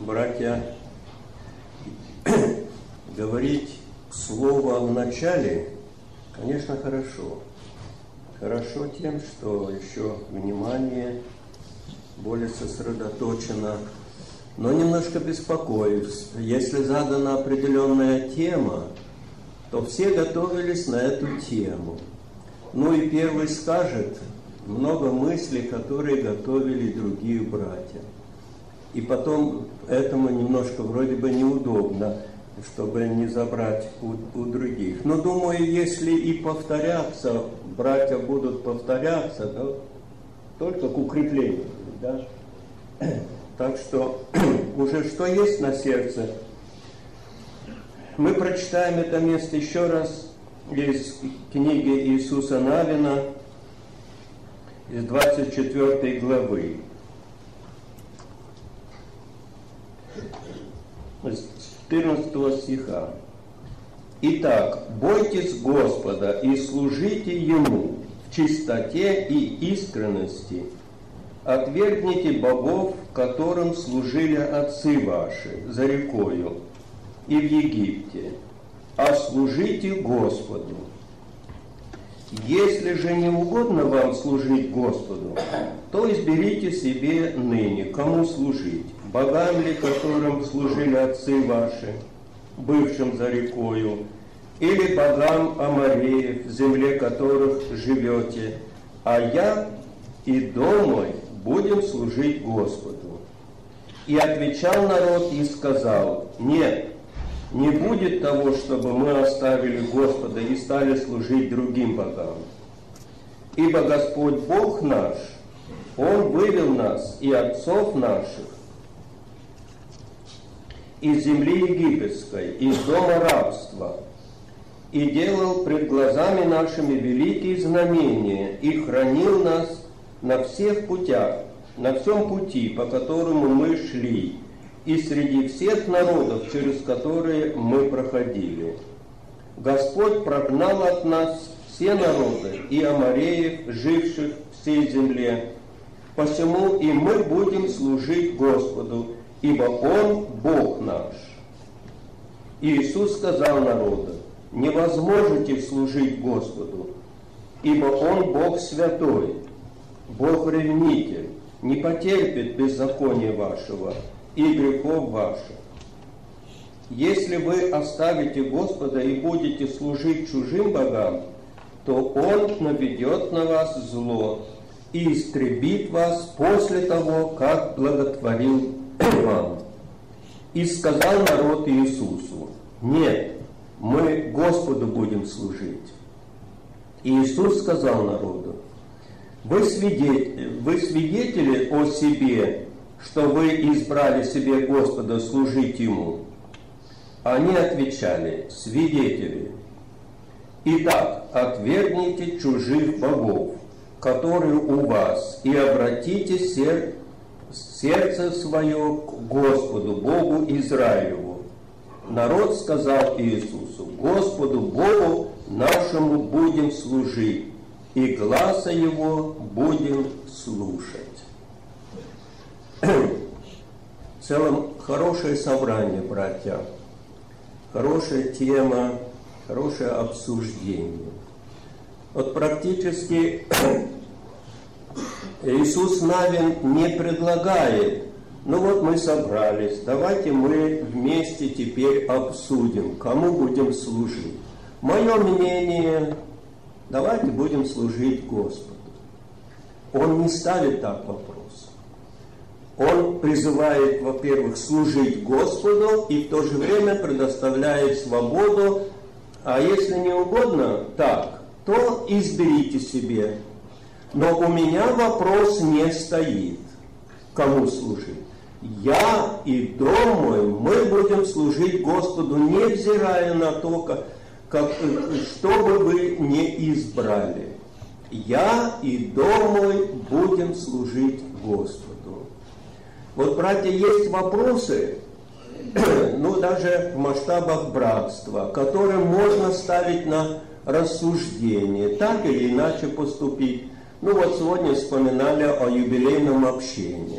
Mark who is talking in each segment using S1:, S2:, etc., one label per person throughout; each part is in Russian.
S1: братья, говорить слово в начале, конечно, хорошо. Хорошо тем, что еще внимание более сосредоточено, но немножко беспокоюсь. Если задана определенная тема, то все готовились на эту тему. Ну и первый скажет много мыслей, которые готовили другие братья. И потом этому немножко вроде бы неудобно, чтобы не забрать у других. Но думаю, если и повторяться, братья будут повторяться, да, только к укреплению. Да? Так что уже что есть на сердце, мы прочитаем это место еще раз из книги Иисуса Навина, из 24 главы. С 14 стиха. «Итак, бойтесь Господа и служите Ему в чистоте и искренности. Отвергните богов, которым служили отцы ваши за рекою и в Египте, а служите Господу. Если же не угодно вам служить Господу, то изберите себе ныне, кому служить, богам ли, которым служили отцы ваши, бывшим за рекою, или богам Амореев, в земле которых живете, а я и дом мой будем служить Господу». И отвечал народ и сказал: «Нет, не будет того, чтобы мы оставили Господа и стали служить другим богам. Ибо Господь Бог наш, Он вывел нас и отцов наших из земли египетской, из дома рабства, и делал пред глазами нашими великие знамения, и хранил нас на всех путях, на всем пути, по которому мы шли, и среди всех народов, через которые мы проходили. Господь прогнал от нас все народы и амореев, живших в всей земле. Посему и мы будем служить Господу, ибо Он Бог наш». И Иисус сказал народу: «Не возможете служить Господу, ибо Он Бог святой, Бог ревнитель, не потерпит беззакония вашего и грехов ваших. Если вы оставите Господа и будете служить чужим богам, то Он наведет на вас зло и истребит вас после того, как благотворил вам». И сказал народ Иисусу: «Нет, мы Господу будем служить». И Иисус сказал народу: «Вы свидетели о себе, что вы избрали себе Господа служить Ему?» Они отвечали: «Свидетели». «Итак, отвергните чужих богов, которые у вас, и обратите сердце свое к Господу, Богу Израилеву». Народ сказал Иисусу: «Господу Богу нашему будем служить, и гласа Его будем слушать». В целом, хорошее собрание, братья, хорошая тема, хорошее обсуждение. Вот практически Иисус Навин не предлагает: ну вот мы собрались, давайте мы вместе теперь обсудим, кому будем служить. Мое мнение, давайте будем служить Господу. Он не ставит так вопрос. Он призывает, во-первых, служить Господу и в то же время предоставляет свободу, а если не угодно так, то изберите себе. Но у меня вопрос не стоит, кому служить. Я и дом мой, мы будем служить Господу, невзирая на то, что бы вы не избрали. Я и дом мой будем служить Господу. Вот, братья, есть вопросы, ну, даже в масштабах братства, которые можно ставить на рассуждение, так или иначе поступить. Ну, вот сегодня вспоминали о юбилейном общении.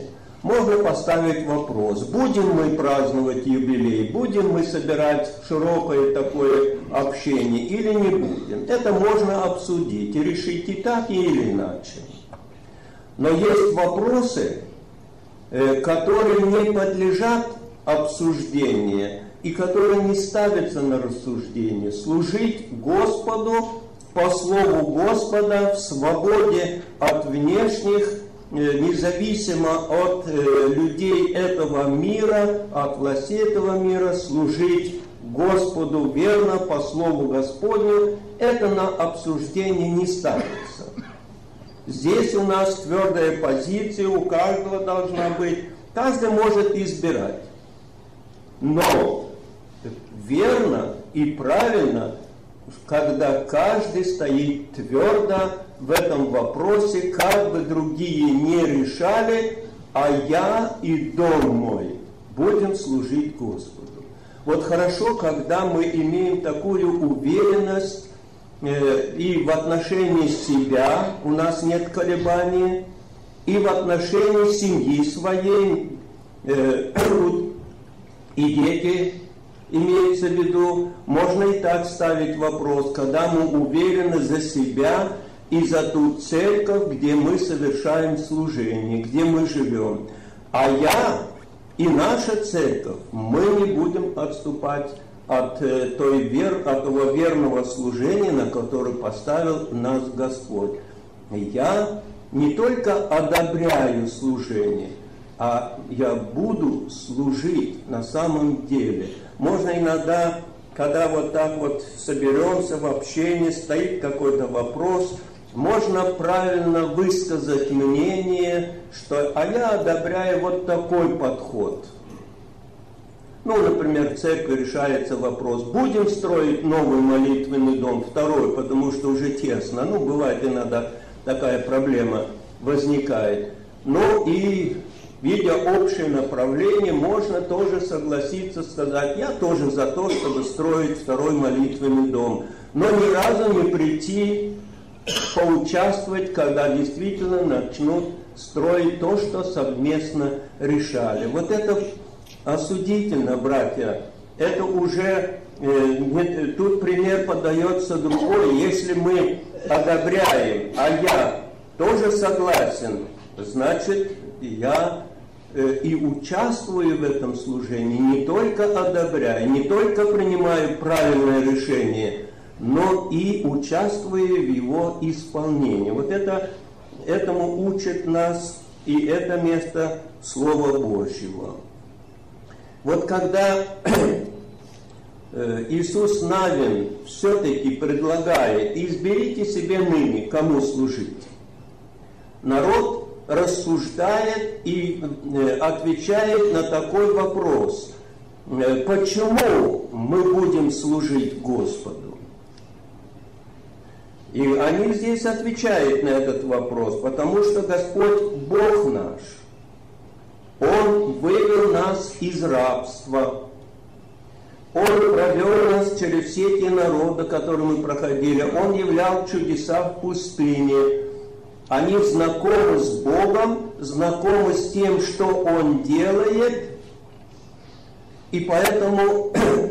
S1: можно поставить вопрос, будем мы праздновать юбилей, будем мы собирать широкое такое общение или не будем. Это можно обсудить и решить и так, или иначе. Но есть вопросы, которые не подлежат обсуждению и которые не ставятся на рассуждение. Служить Господу по слову Господа в свободе от внешних, независимо от людей этого мира, от властей этого мира, служить Господу верно по слову Господню, это на обсуждение не ставится. Здесь у нас твердая позиция, у каждого должна быть, каждый может избирать. Но верно и правильно, когда каждый стоит твердо в этом вопросе, как бы другие не решали, а я и дом мой будем служить Господу. Вот хорошо, когда мы имеем такую уверенность и в отношении себя, у нас нет колебаний, и в отношении семьи своей, и дети, имеется в виду, можно и так ставить вопрос, когда мы уверены за себя и за ту церковь, где мы совершаем служение, где мы живем. А я и наша церковь, мы не будем отступать от того верного служения, на которое поставил нас Господь. Я не только одобряю служение, а я буду служить на самом деле. Можно иногда, когда вот так вот соберемся в общении, стоит какой-то вопрос, можно правильно высказать мнение, что «а я одобряю вот такой подход». Ну, например, в церкви решается вопрос, будем строить новый молитвенный дом, второй, потому что уже тесно. Ну, бывает иногда такая проблема возникает. Ну, и видя общее направление, можно тоже согласиться, сказать, я тоже за то, чтобы строить второй молитвенный дом. Но ни разу не прийти, поучаствовать, когда действительно начнут строить то, что совместно решали. Вот это осудительно, братья. Это уже, тут пример подается другой. Если мы одобряем, а я тоже согласен, значит, я и участвую в этом служении, не только одобряю, не только принимаю правильное решение, но и участвую в его исполнении. Вот этому учит нас и это место Слова Божьего. Вот когда Иисус Навин все-таки предлагает, изберите себе ныне, кому служить, народ рассуждает и отвечает на такой вопрос, почему мы будем служить Господу? И они здесь отвечают на этот вопрос, потому что Господь Бог наш, Он вывел нас из рабства, Он провел нас через все те народы, которые мы проходили, Он являл чудеса в пустыне. Они знакомы с Богом, знакомы с тем, что Он делает, и поэтому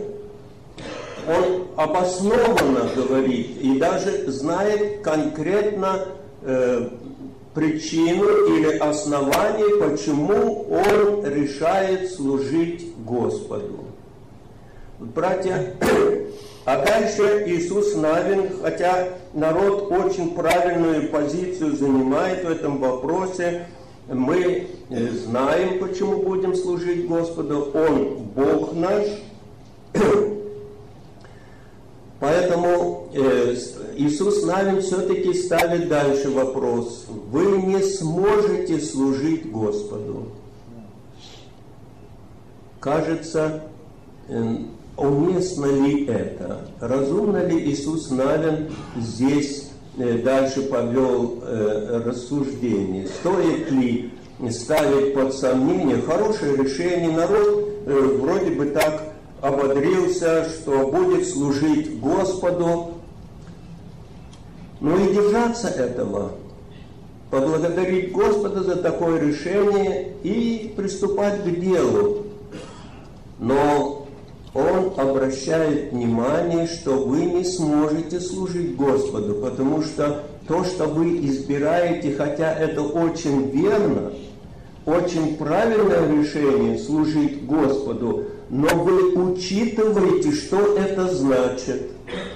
S1: Он обоснованно говорит и даже знает конкретно причину или основание, почему Он решает служить Господу. Братья, а дальше Иисус Навин, хотя народ очень правильную позицию занимает в этом вопросе, мы знаем, почему будем служить Господу, Он Бог наш. Поэтому Иисус Навин все-таки ставит дальше вопрос. Вы не сможете служить Господу. Кажется, уместно ли это? Разумно ли Иисус Навин здесь дальше повел рассуждение? Стоит ли ставить под сомнение хорошее решение? Народ вроде бы так ободрился, что будет служить Господу. Но и держаться этого. поблагодарить Господа за такое решение и приступать к делу. Но Он обращает внимание, что вы не сможете служить Господу, потому что то, что вы избираете, хотя это очень верно, очень правильное решение служить Господу, но вы учитываете, что это значит.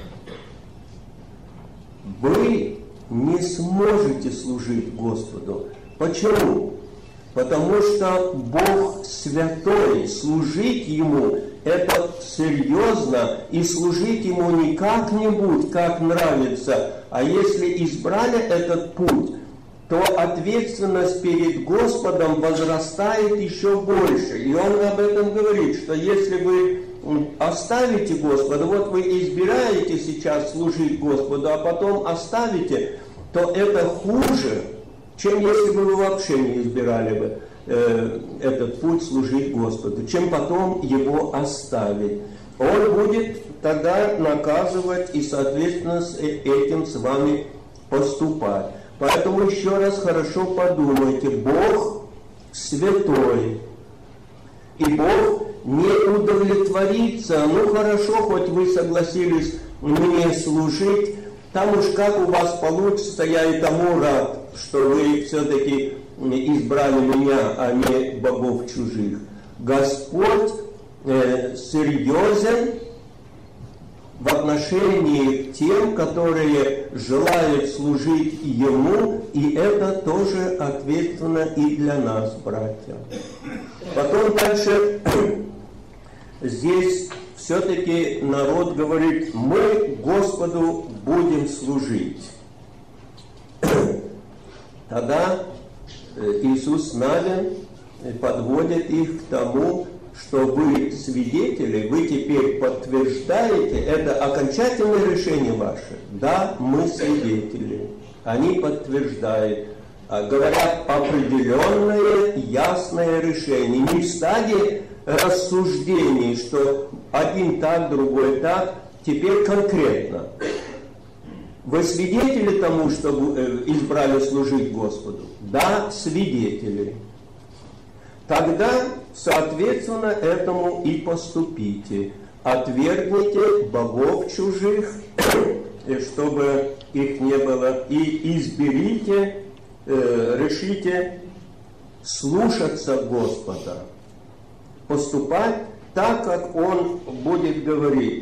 S1: Вы не сможете служить Господу. Почему? Потому что Бог святой, служить Ему это серьезно, и служить Ему не как-нибудь, как нравится, а если избрали этот путь, то ответственность перед Господом возрастает еще больше. И Он об этом говорит, что если вы оставите Господа, вот вы избираете сейчас служить Господу, а потом оставите, то это хуже, чем если бы вы вообще не избирали бы этот путь служить Господу, чем потом его оставить. Он будет тогда наказывать и, соответственно, с этим с вами поступать. Поэтому еще раз хорошо подумайте, Бог святой, и Бог не удовлетворится, ну хорошо, хоть вы согласились мне служить, там уж как у вас получится, я и тому рад, что вы все-таки избрали меня, а не богов чужих. Господь серьезен в отношении к тем, которые желают служить Ему, и это тоже ответственно и для нас, братья. Потом дальше здесь все-таки народ говорит, мы Господу будем служить. Тогда Иисус Навин подводит их к тому, что вы свидетели, вы теперь подтверждаете, это окончательное решение ваше. Да, мы свидетели. Они подтверждают, говорят определенное, ясное решение. Не в стадии рассуждений, что один так, другой так, теперь конкретно. Вы свидетели тому, что избрали служить Господу? Да, свидетели. Тогда, соответственно, этому и поступите. Отвергните богов чужих, чтобы их не было, и изберите, решите слушаться Господа, поступать так, как Он будет говорить.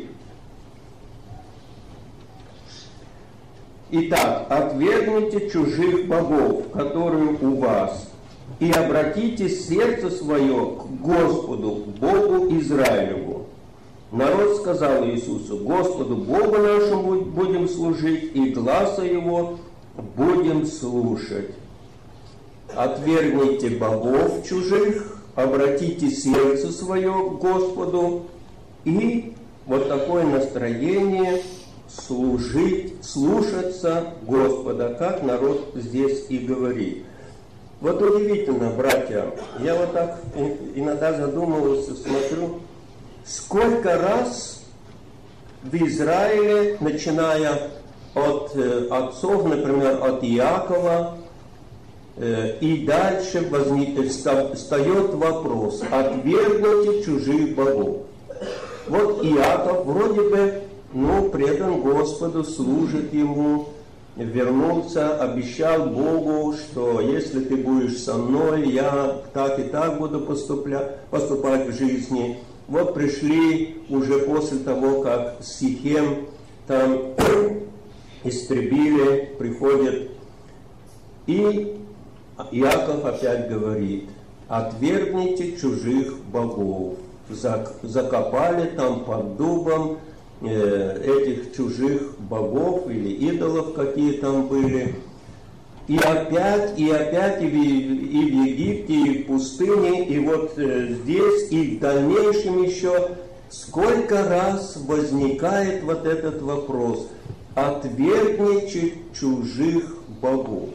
S1: Итак, отвергните чужих богов, которые у вас, и обратите сердце свое к Господу, Богу Израилеву. Народ сказал Иисусу, Господу Богу нашему будем служить, и гласа Его будем слушать. Отвергните богов чужих, обратите сердце свое к Господу, и вот такое настроение служить, слушаться Господа, как народ здесь и говорит. Вот удивительно, братья, я вот так иногда задумывался, смотрю, сколько раз в Израиле, начиная от отцов, например, от Иакова, и дальше встает вопрос, отвергните чужих богов. Вот Иаков вроде бы, предан Господу, служит Ему, вернулся, обещал Богу, что если ты будешь со мной, я так и так буду поступать в жизни. Вот пришли уже после того, как Сихем там истребили, приходят, и Иаков опять говорит, отвергните чужих богов. Закопали там под дубом этих чужих богов или идолов, какие там были. И опять, и в Египте, и в пустыне, и вот здесь, и в дальнейшем еще сколько раз возникает вот этот вопрос. Отвергните чужих богов.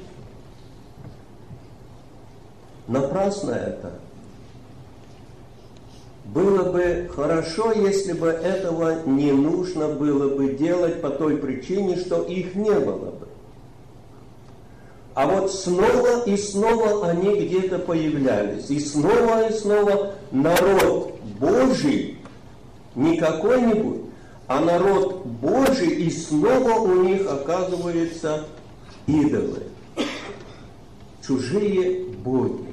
S1: Напрасно это. Было бы хорошо, если бы этого не нужно было бы делать по той причине, что их не было бы. А вот снова и снова они где-то появлялись. И снова народ Божий, не какой-нибудь, а народ Божий, и снова у них оказываются идолы, чужие боги.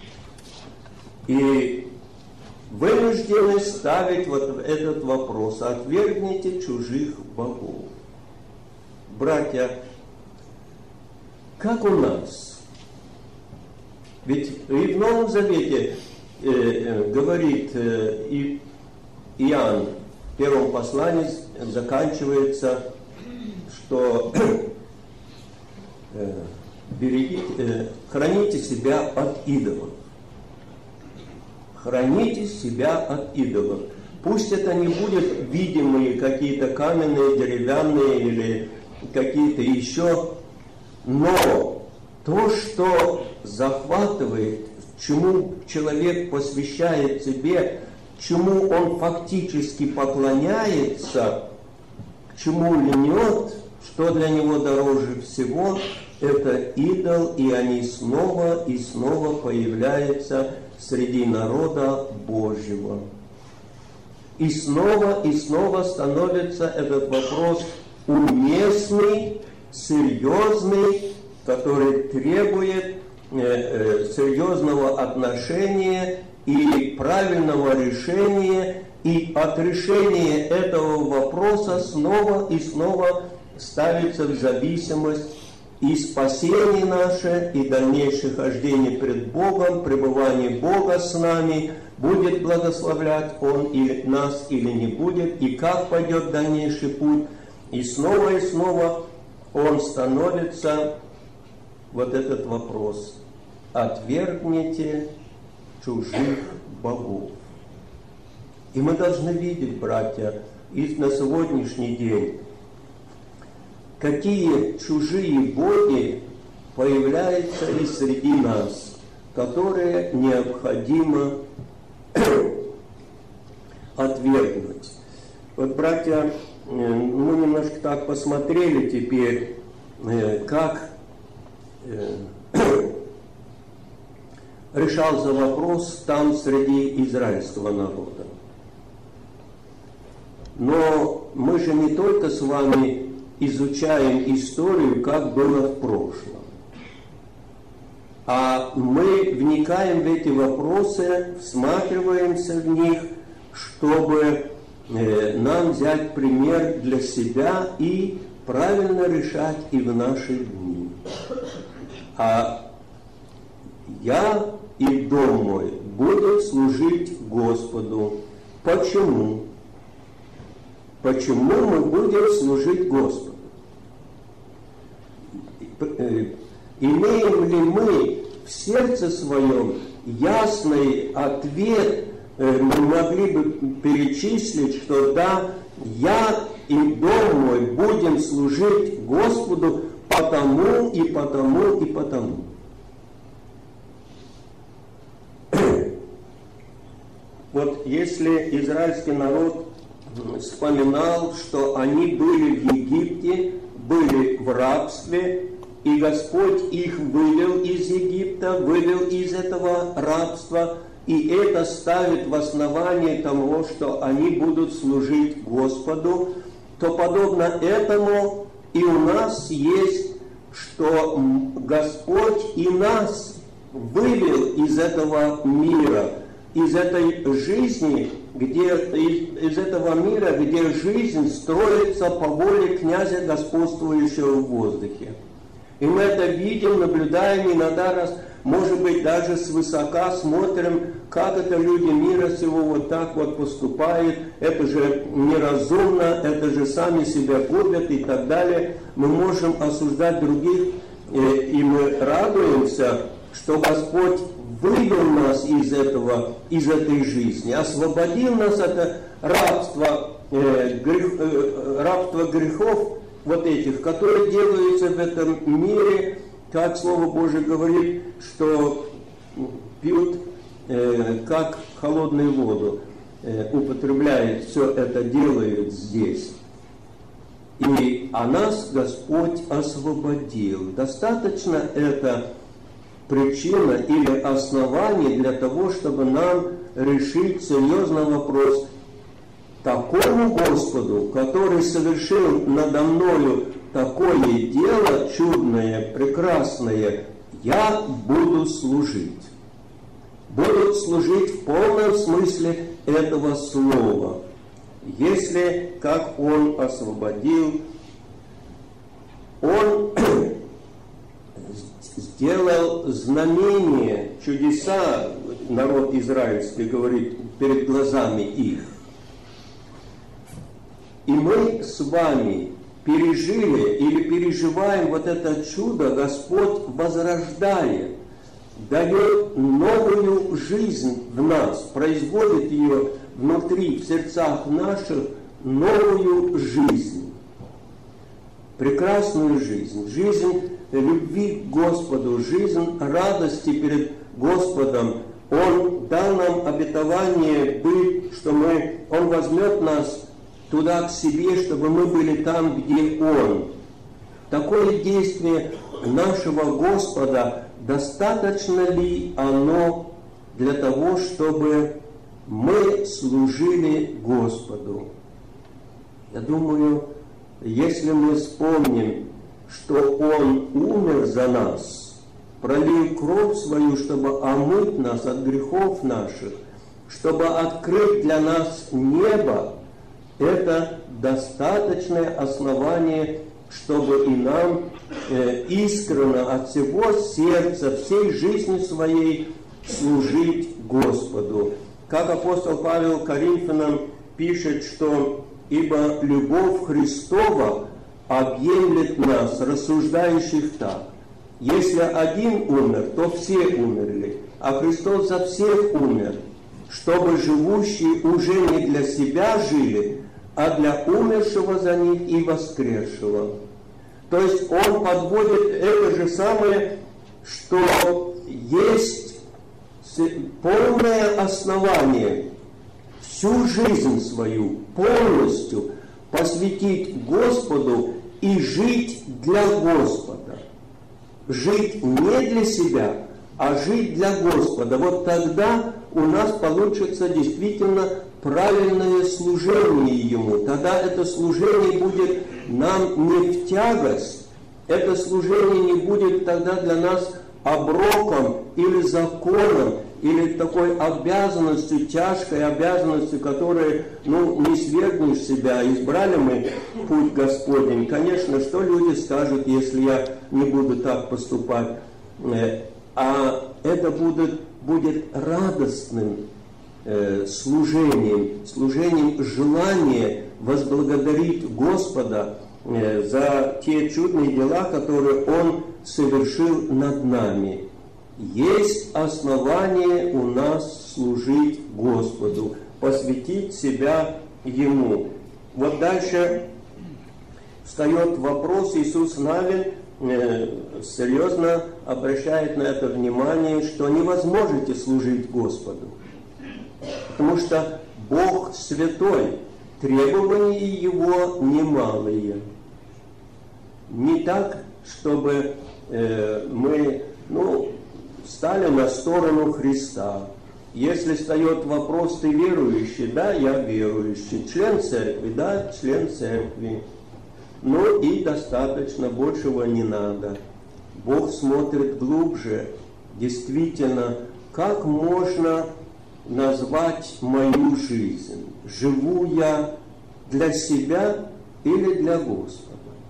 S1: И вынуждены ставить вот этот вопрос: отвергните чужих богов. Братья, как у нас? Ведь и в Новом Завете говорит Иоанн, в первом послании заканчивается, что храните себя от идолов. Храните себя от идолов. Пусть это не будет видимые какие-то каменные, деревянные или какие-то еще, но то, что захватывает, чему человек посвящает себе, чему он фактически поклоняется, к чему льнет, что для него дороже всего, это идол, и они снова и снова появляются среди народа Божьего. И снова становится этот вопрос уместный, серьезный, который требует серьезного отношения и правильного решения, и от решения этого вопроса снова и снова ставится в зависимость и спасение наше, и дальнейшее хождение пред Богом, пребывание Бога с нами, будет благословлять Он и нас или не будет, и как пойдет дальнейший путь. И снова он становится, вот этот вопрос: отвергните чужих богов. И мы должны видеть, братья, и на сегодняшний день, какие чужие боги появляются и среди нас, которые необходимо отвергнуть. Вот, братья, мы немножко так посмотрели теперь, как решался вопрос там среди израильского народа. Но мы же не только с вами изучаем историю, как было в прошлом, а мы вникаем в эти вопросы, всматриваемся в них, чтобы нам взять пример для себя и правильно решать и в наши дни. А я и дом мой будут служить Господу. Почему? Почему мы будем служить Господу? Имеем ли мы в сердце своем ясный ответ, мы могли бы перечислить, что да, я и дом мой будем служить Господу потому и потому и потому. Вот если израильский народ вспоминал, что они были в Египте, были в рабстве, и Господь их вывел из Египта, вывел из этого рабства, и это ставит в основании того, что они будут служить Господу, то подобно этому и у нас есть, что Господь и нас вывел из этого мира, из этой жизни, из этого мира, где жизнь строится по воле князя, господствующего в воздухе. И мы это видим, наблюдаем, иногда может быть, даже свысока смотрим, как это люди мира сего вот так вот поступают, это же неразумно, это же сами себя губят и так далее. Мы можем осуждать других, и мы радуемся, что Господь вывел нас из этой жизни, освободил нас от рабства грехов вот этих, которые делаются в этом мире, как Слово Божие говорит, что пьют как холодную воду, употребляют, все это делают здесь. а нас Господь освободил. Достаточно это причина или основание для того, чтобы нам решить серьезный вопрос. Такому Господу, который совершил надо мною такое дело чудное, прекрасное, я буду служить. Буду служить в полном смысле этого слова. Если, как Он освободил, Он сделал знамения, чудеса, народ израильский говорит, перед глазами их. И мы с вами пережили или переживаем вот это чудо, Господь возрождает, дает новую жизнь в нас, производит ее внутри, в сердцах наших, новую жизнь. Прекрасную жизнь, жизнь любви к Господу, жизнь радости перед Господом. Он дал нам обетование быть, что Он возьмет нас туда к себе, чтобы мы были там, где Он. Такое действие нашего Господа, достаточно ли оно для того, чтобы мы служили Господу? Я думаю, если мы вспомним, что Он умер за нас, пролил кровь свою, чтобы омыть нас от грехов наших, чтобы открыть для нас небо, это достаточное основание, чтобы и нам искренне от всего сердца, всей жизни своей служить Господу. Как апостол Павел Коринфянам пишет, что «Ибо любовь Христова объемлет нас, рассуждающих так: если один умер, то все умерли, а Христос за всех умер, чтобы живущие уже не для себя жили, а для умершего за них и воскресшего». То есть он подводит это же самое, что есть полное основание всю жизнь свою полностью посвятить Господу и жить для Господа. Жить не для себя, а жить для Господа. Вот тогда у нас получится действительно правильное служение Ему. Тогда это служение будет нам не в тягость, это служение не будет тогда для нас оброком или законом, или такой обязанностью, тяжкой обязанностью, которой, не свергнешь себя. Избрали мы путь Господень. Конечно, что люди скажут, если я не буду так поступать? А это будет радостным служением желания возблагодарить Господа за те чудные дела, которые Он совершил над нами. Есть основание у нас служить Господу, посвятить себя Ему. Вот дальше встает вопрос, Иисус Навин серьезно обращает на это внимание, что не возможете служить Господу, потому что Бог святой, требования Его немалые. Не так, чтобы мы стали на сторону Христа. Если встает вопрос, ты верующий? Да, я верующий. Член церкви? Да, член церкви. И достаточно, большего не надо. Бог смотрит глубже. Действительно, как можно назвать мою жизнь? Живу я для себя или для Господа?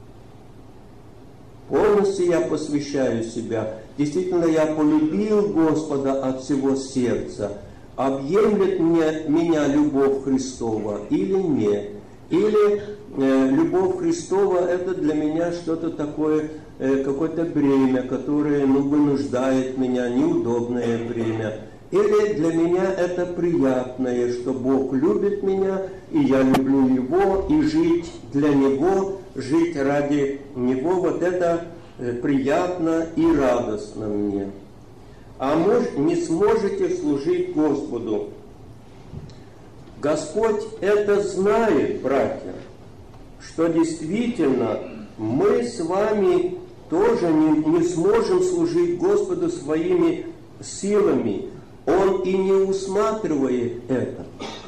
S1: Полностью я посвящаю себя. Действительно, я полюбил Господа от всего сердца. Объемлет меня любовь Христова или нет? Или любовь Христова – это для меня что-то такое, какое-то бремя, которое вынуждает меня, неудобное бремя. Или для меня это приятное, что Бог любит меня, и я люблю Его, и жить для Него, жить ради Него, вот это приятно и радостно мне. А может, не сможете служить Господу. Господь это знает, братья, что действительно мы с вами тоже не сможем служить Господу своими силами. Он и не усматривает это.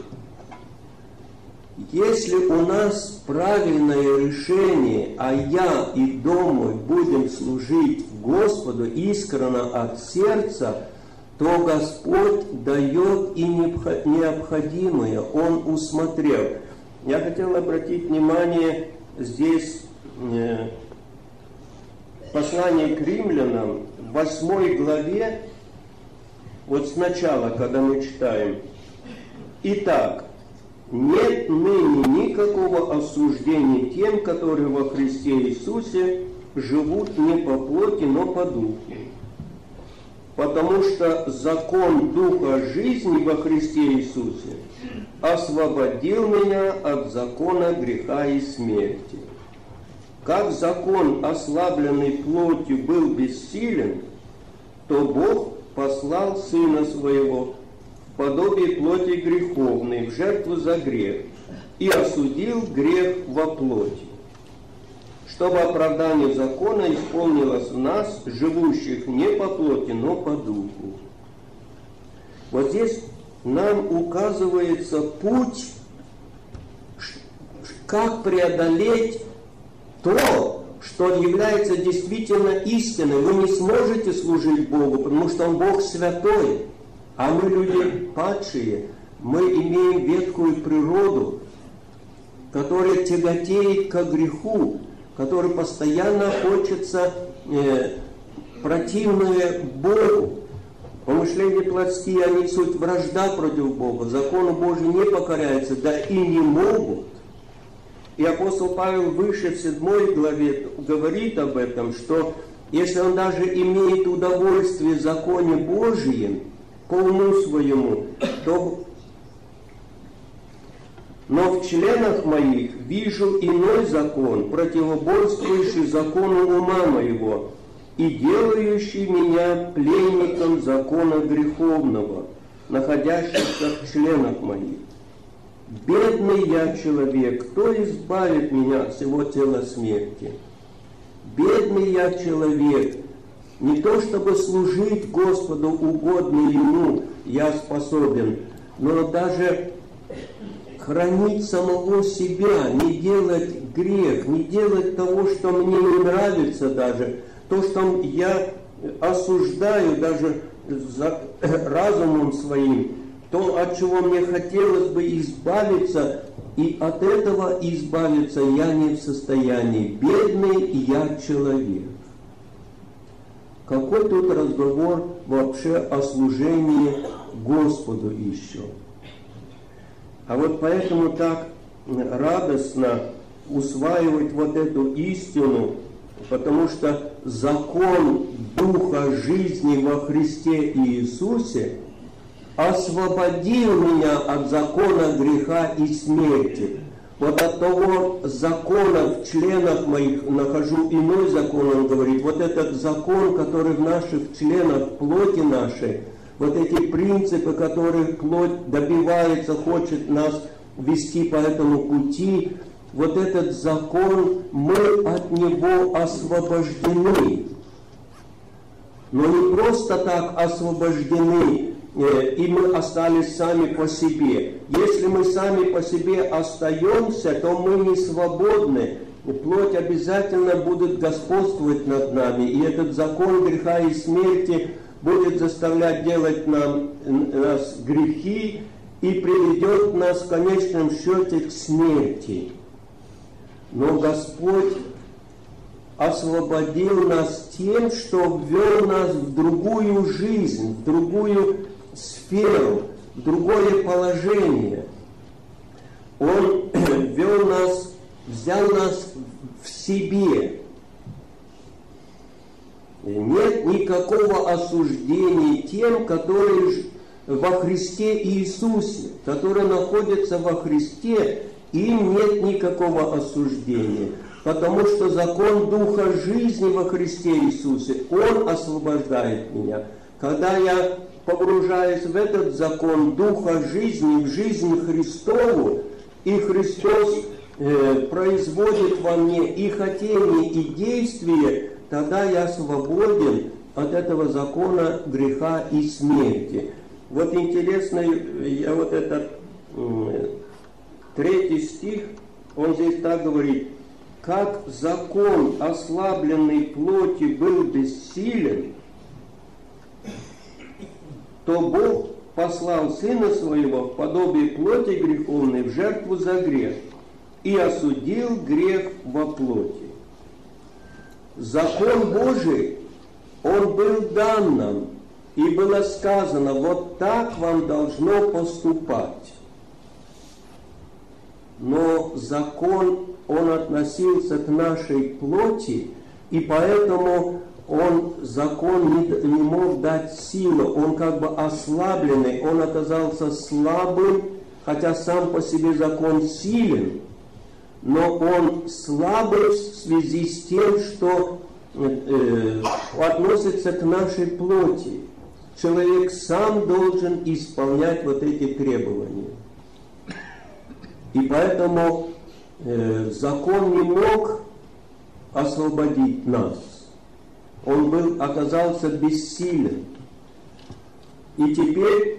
S1: Если у нас правильное решение, а я и дом мой будем служить Господу искренне от сердца, то Господь дает и необходимое. Он усмотрел. Я хотел обратить внимание здесь послание к римлянам, в 8 главе, вот сначала, когда мы читаем: «Итак, нет ныне никакого осуждения тем, которые во Христе Иисусе живут не по плоти, но по духу. Потому что закон Духа жизни во Христе Иисусе освободил меня от закона греха и смерти. Как закон, ослабленный плотью, был бессилен, то Бог послал Сына Своего в подобие плоти греховной, в жертву за грех, и осудил грех во плоти, чтобы оправдание закона исполнилось в нас, живущих не по плоти, но по духу». Вот здесь нам указывается путь, как преодолеть то, что является действительно истиной. Вы не сможете служить Богу, потому что Он Бог святой, а мы люди падшие, мы имеем ветхую природу, которая тяготеет ко греху, который постоянно хочется противное Богу. Помышления плотские, они суть вражда против Бога. Закону Божию не покоряются, да и не могут. И апостол Павел выше в 7 главе говорит об этом, что если он даже имеет удовольствие в законе Божьем по уму своему, то но в членах моих вижу иной закон, противоборствующий закону ума моего и делающий меня пленником закона греховного, находящегося в членах моих. Бедный я человек, кто избавит меня от всего тела смерти? Бедный я человек, не то чтобы служить Господу угодно Ему я способен, но даже хранить самого себя, не делать грех, не делать того, что мне не нравится даже, то, что я осуждаю даже разумом своим, то, от чего мне хотелось бы избавиться, и от этого избавиться я не в состоянии. Бедный я человек. Какой тут разговор вообще о служении Господу еще? А вот поэтому так радостно усваивать вот эту истину, потому что закон Духа жизни во Христе Иисусе освободил меня от закона греха и смерти. Вот от того закона в членах моих нахожу иной закон, он говорит. Вот этот закон, который в наших членах, плоти нашей, вот эти принципы, которые плоть добивается, хочет нас вести по этому пути, вот этот закон, мы от него освобождены. Но не просто так освобождены, и мы остались сами по себе. Если мы сами по себе остаемся, то мы не свободны. Плоть обязательно будет господствовать над нами. И этот закон греха и смерти будет заставлять делать нас грехи и приведет нас в конечном счете к смерти. Но Господь освободил нас тем, что ввел нас в другую жизнь, в другую сферу, в другое положение. Он ввел нас, взял нас в себе. Нет никакого осуждения тем, которые во Христе Иисусе, которые находятся во Христе, им нет никакого осуждения. Потому что закон Духа жизни во Христе Иисусе, Он освобождает меня. Когда я погружаюсь в этот закон Духа жизни, в жизнь Христову, и Христос производит во мне и хотение, и действие, тогда я свободен от этого закона греха и смерти. Вот интересно, я вот этот 3 стих, он здесь так говорит: как закон ослабленной плоти был бессилен, то Бог послал Сына Своего в подобие плоти греховной в жертву за грех и осудил грех во плоти. Закон Божий, он был дан нам, и было сказано: вот так вам должно поступать. Но закон, он относился к нашей плоти, и поэтому закон не мог дать силу, он как бы ослабленный, он оказался слабым, хотя сам по себе закон силен, но он слабый в связи с тем, что относится к нашей плоти. Человек сам должен исполнять вот эти требования. И поэтому закон не мог освободить нас. Он оказался бессилен. И теперь,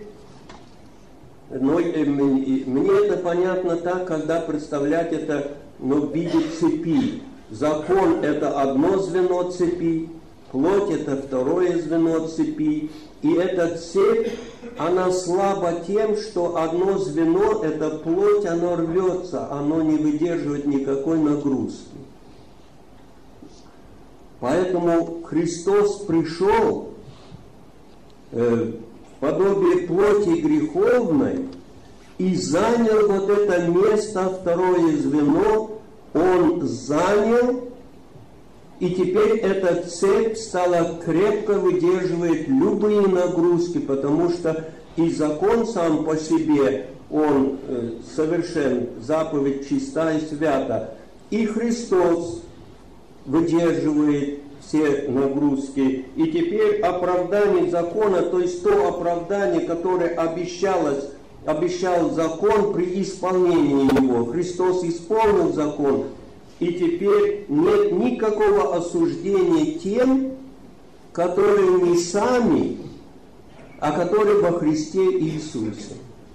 S1: мне это понятно так, когда представлять это в виде цепи. Закон – это одно звено цепи, плоть – это второе звено цепи. И эта цепь, она слаба тем, что одно звено, это плоть, оно рвется, оно не выдерживает никакой нагрузки. Поэтому Христос пришел в подобие плоти греховной и занял вот это место, второе звено, Он занял, и теперь эта цепь стала крепко выдерживать любые нагрузки, потому что и закон сам по себе, он совершен, заповедь чиста и свята, и Христос выдерживает все нагрузки. И теперь оправдание закона, то есть то оправдание, которое обещал закон при исполнении его. Христос исполнил закон, и теперь нет никакого осуждения тем, которые не сами, а которые во Христе Иисусе.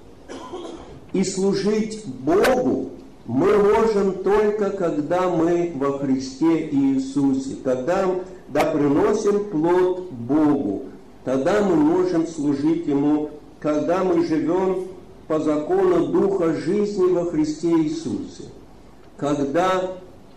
S1: И служить Богу мы можем только, когда мы во Христе Иисусе, когда приносим плод Богу, тогда мы можем служить Ему, когда мы живем по закону Духа жизни во Христе Иисусе. Когда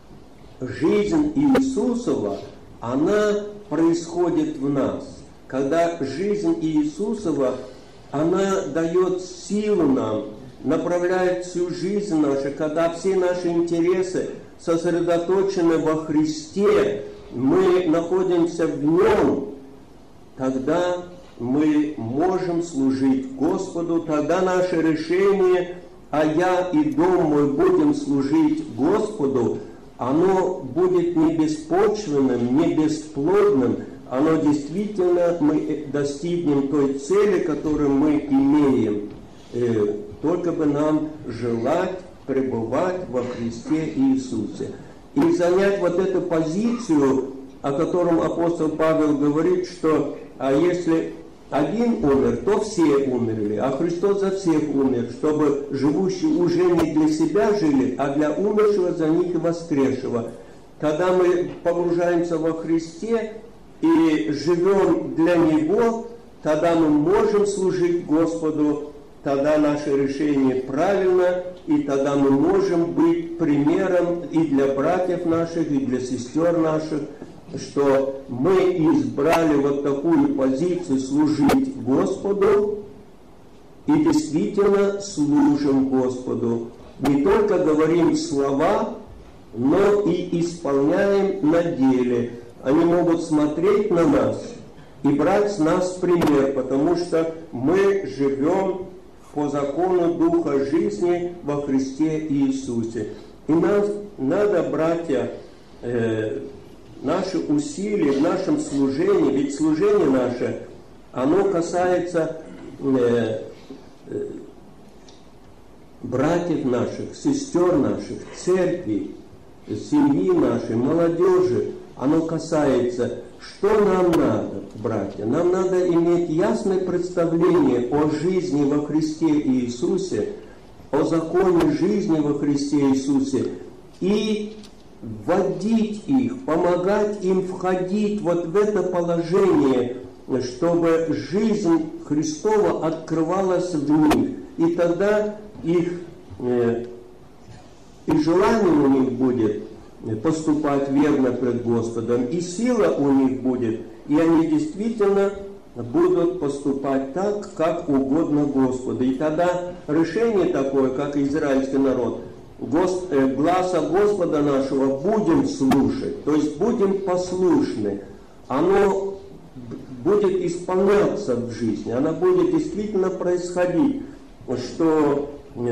S1: жизнь Иисусова, она происходит в нас. Когда жизнь Иисусова, она дает силу нам, направляет всю жизнь нашу, когда все наши интересы сосредоточены во Христе, мы находимся в Нем, тогда мы можем служить Господу, тогда наше решение, а я и дом мой будем служить Господу, оно будет не беспочвенным, не бесплодным, оно действительно мы достигнем той цели, которую мы имеем. Только бы нам желать пребывать во Христе Иисусе. И занять вот эту позицию, о котором апостол Павел говорит, что если один умер, то все умерли, а Христос за всех умер, чтобы живущие уже не для себя жили, а для умершего за них и воскресшего. Когда мы погружаемся во Христе и живем для Него, тогда мы можем служить Господу, тогда наше решение правильно, и тогда мы можем быть примером и для братьев наших, и для сестер наших, что мы избрали вот такую позицию служить Господу, и действительно служим Господу. Не только говорим слова, но и исполняем на деле. Они могут смотреть на нас и брать с нас пример, потому что мы живем по закону Духа жизни во Христе Иисусе. И нам надо, братья, наши усилия в нашем служении, ведь служение наше, оно касается братьев наших, сестер наших, церкви, семьи нашей, молодежи, оно касается, что нам надо, братья? Нам надо иметь ясное представление о жизни во Христе Иисусе, о законе жизни во Христе Иисусе и вводить их, помогать им входить вот в это положение, чтобы жизнь Христова открывалась в них. И тогда их и желание у них будет поступать верно пред Господом, и сила у них будет, и они действительно будут поступать так, как угодно Господу. И тогда решение такое, как израильский народ, гласа Господа нашего будем слушать, то есть будем послушны. Оно будет исполняться в жизни, оно будет действительно происходить, что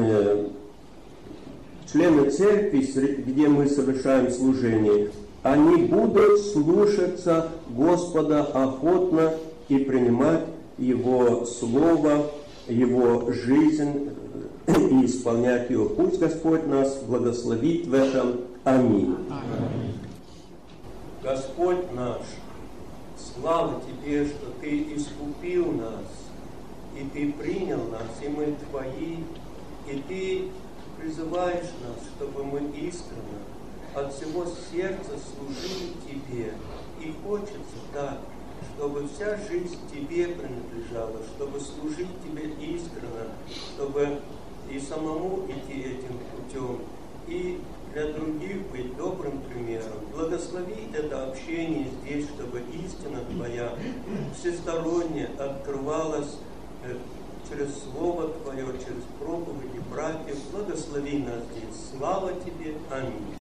S1: члены церкви, где мы совершаем служение, они будут слушаться Господа охотно и принимать Его Слово, Его жизнь и исполнять ее. Пусть Господь нас благословит в этом. Аминь. Аминь. Господь наш, слава Тебе, что Ты искупил нас, и Ты принял нас, и мы Твои, и Ты призываешь нас, чтобы мы искренне от всего сердца служили Тебе. И хочется так, чтобы вся жизнь Тебе принадлежала, чтобы служить Тебе искренне, чтобы и самому идти этим путем, и для других быть добрым примером. Благослови это общение здесь, чтобы истина Твоя всесторонне открывалась через Слово Твое, через проповеди братьев. Благослови нас здесь. Слава Тебе. Аминь.